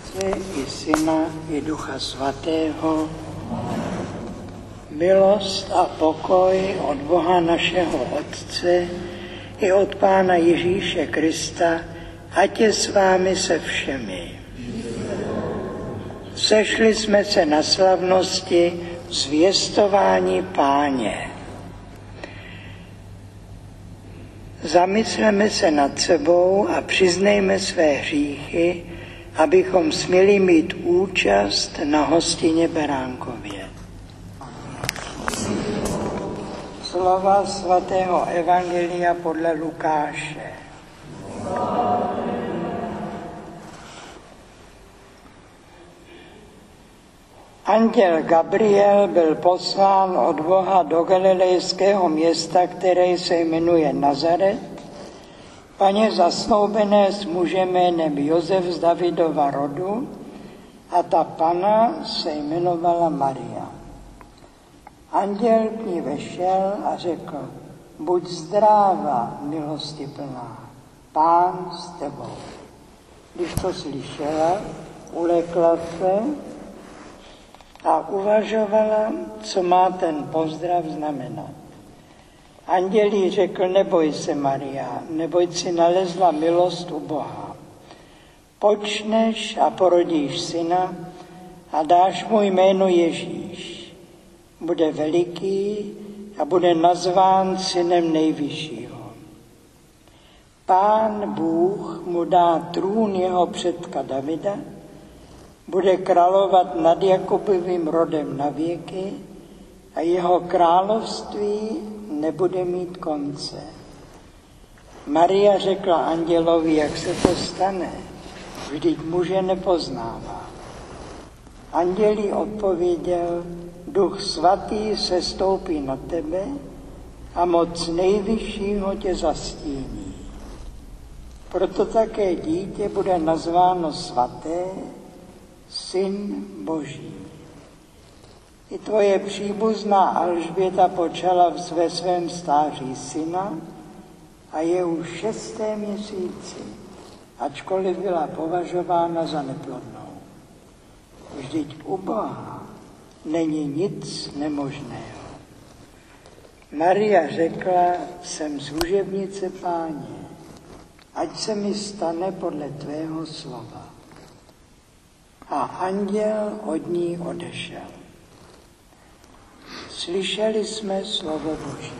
Otce i Syna i Ducha Svatého, milost a pokoj od Boha našeho Otce i od Pána Ježíše Krista, ať je s vámi se všemi. Sešli jsme se na slavnosti zvěstování Páně. Zamysleme se nad sebou a přiznejme své hříchy, abychom směli mít účast na hostině Beránkově. Slova svatého evangelia podle Lukáše. Anděl Gabriel byl poslán od Boha do galilejského města, které se jmenuje Nazaret, paně zasnoubené s mužem jménem Josef z Davidova rodu, a ta pana se jmenovala Maria. Anděl k ní vešel a řekl: buď zdráva, milostiplná, Pán s tebou. Když to slyšela, ulekla se a uvažovala, co má ten pozdrav znamenat. Anděl jí řekl: neboj se, Maria, neboť si nalezla milost u Boha. Počneš a porodíš syna a dáš mu jméno Ježíš. Bude veliký a bude nazván synem Nejvyššího. Pán Bůh mu dá trůn jeho předka Davida, bude královat nad Jakubovým rodem na věky a jeho království nebude mít konce. Maria řekla andělovi: jak se to stane, vždyť muže nepoznává. Anděl jí odpověděl: Duch svatý sestoupí na tebe a moc Nejvyššího tě zastíní. Proto také dítě bude nazváno svaté, Syn Boží. I tvoje příbuzná Alžběta počala ve svém stáří syna a je už 6. měsíci, ačkoliv byla považována za neplodnou. Vždyť u Boha není nic nemožného. Maria řekla: jsem služebnice Páně, ať se mi stane podle tvého slova. A anděl od ní odešel. Slyšeli jsme slovo Boží.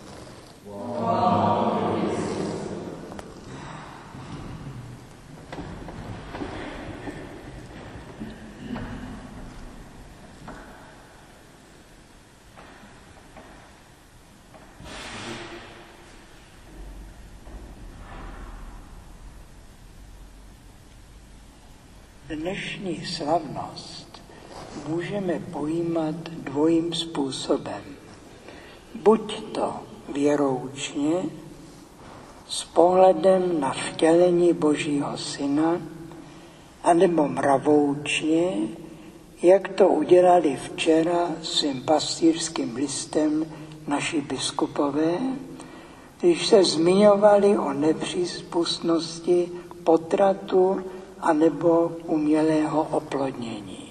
Dnešní slavnost můžeme pojímat dvojím způsobem. Buď to věroučně, s pohledem na vtělení Božího Syna, anebo mravoučně, jak to udělali včera svým pastýřským listem naši biskupové, když se zmiňovali o nepřípustnosti potratu anebo umělého oplodnění.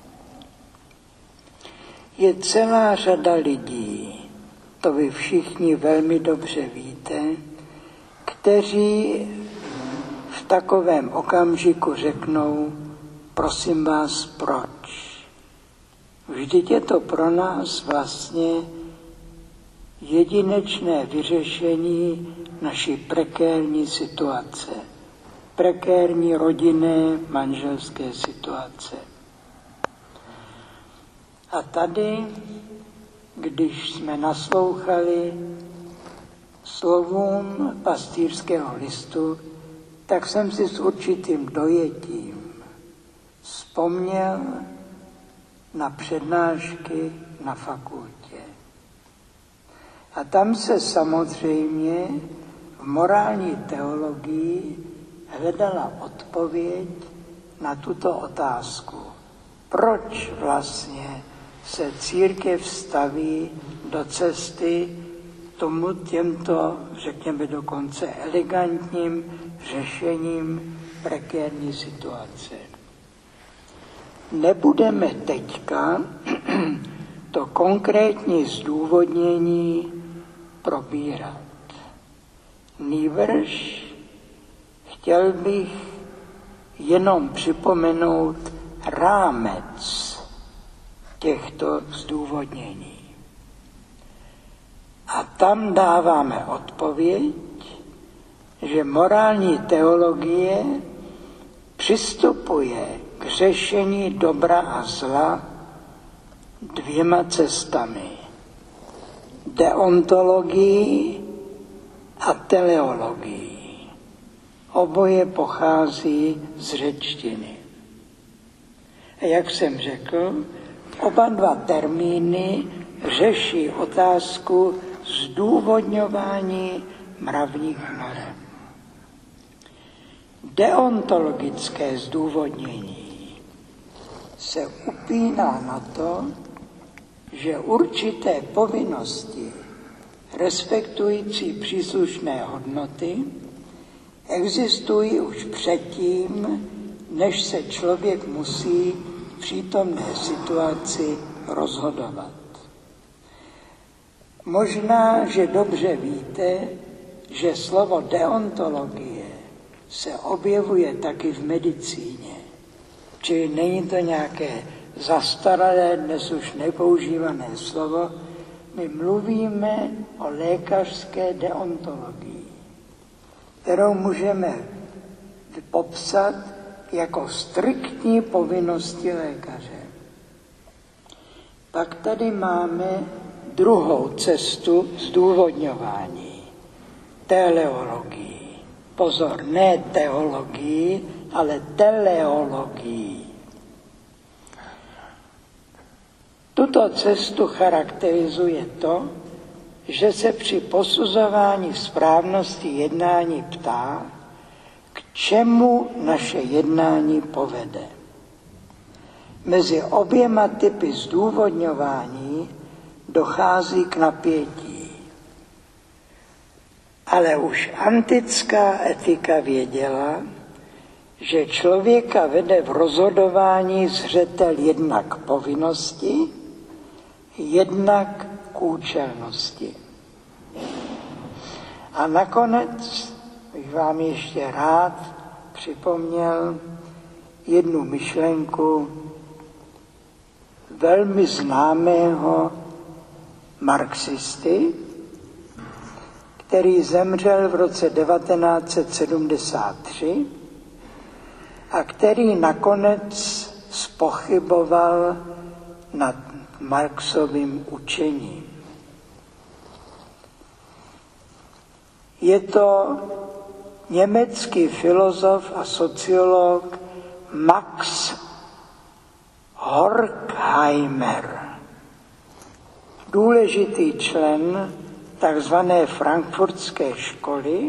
Je celá řada lidí, to vy všichni velmi dobře víte, kteří v takovém okamžiku řeknou: prosím vás, proč? Vždyť je to pro nás vlastně jedinečné vyřešení naší prekérní situace, prekérní rodinné manželské situace. A tady, když jsme naslouchali slovům pastýřského listu, tak jsem si s určitým dojetím vzpomněl na přednášky na fakultě. A tam se samozřejmě v morální teologii hledala odpověď na tuto otázku. Proč vlastně se církev staví do cesty těmto, řekněme dokonce elegantním řešením prekérní situace? nebudeme teďka to konkrétní zdůvodnění probírat. Nýbrž chtěl bych jenom připomenout rámec těchto zdůvodnění. A tam dáváme odpověď, že morální teologie přistupuje k řešení dobra a zla dvěma cestami. Deontologií a teleologií. Oboje pochází z řečtiny. A jak jsem řekl, oba dva termíny řeší otázku zdůvodňování mravních norem. Deontologické zdůvodnění se upíná na to, že určité povinnosti respektující příslušné hodnoty existují už předtím, než se člověk musí v přítomné situaci rozhodovat. Možná, že dobře víte, že slovo deontologie se objevuje taky v medicíně. Čili není to nějaké zastaralé, dnes už nepoužívané slovo. My mluvíme o lékařské deontologii, kterou můžeme popsat jako striktní povinnosti lékaře. Pak tady máme druhou cestu zdůvodňování, teleologii. Pozor, ne teologii, ale teleologii. Tuto cestu charakterizuje to, že se při posuzování správnosti jednání ptá, k čemu naše jednání povede. Mezi oběma typy zdůvodňování dochází k napětí. Ale už antická etika věděla, že člověka vede v rozhodování zřetel jednak k povinnosti, jednak k účelnosti. A nakonec bych vám ještě rád připomněl jednu myšlenku velmi známého marxisty, který zemřel v roce 1973 a který nakonec zpochyboval nad Marxovým učením. Je to německý filozof a sociolog Max Horkheimer, důležitý člen takzvané frankfurtské školy,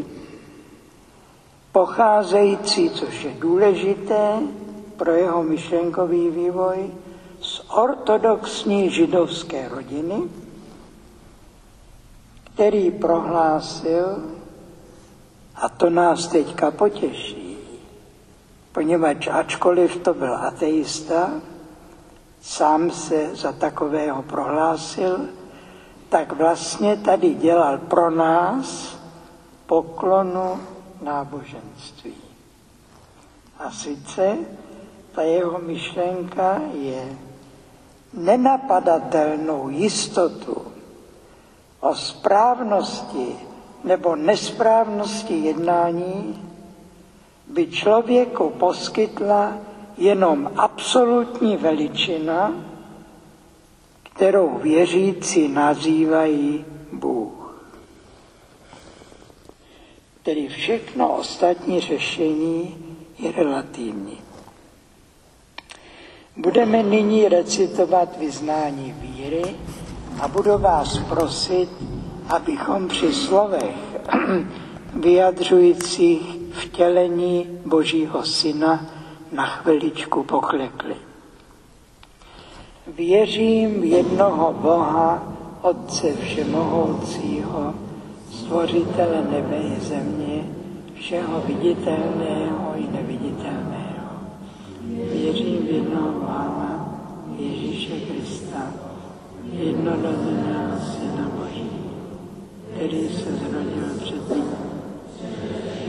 pocházející, což je důležité pro jeho myšlenkový vývoj, z ortodoxní židovské rodiny, který prohlásil, a to nás teďka potěší, poněvadž ačkoliv to byl ateista, sám se za takového prohlásil, tak vlastně tady dělal pro nás poklonu náboženství. A sice ta jeho myšlenka je nenapadatelnou jistotu o správnosti nebo nesprávnosti jednání by člověku poskytla jenom absolutní veličina, kterou věřící nazývají Bůh. Tedy všechno ostatní řešení je relativní. Budeme nyní recitovat vyznání víry a budu vás prosit, abychom při slovech vyjadřujících vtělení Božího Syna na chviličku poklekli. Věřím v jednoho Boha, Otce všemohoucího, stvořitele nebe i země, všeho viditelného i neviditelného. Věřím v jednoho Boha, prvonarozeného Syna Boží, který se zrodil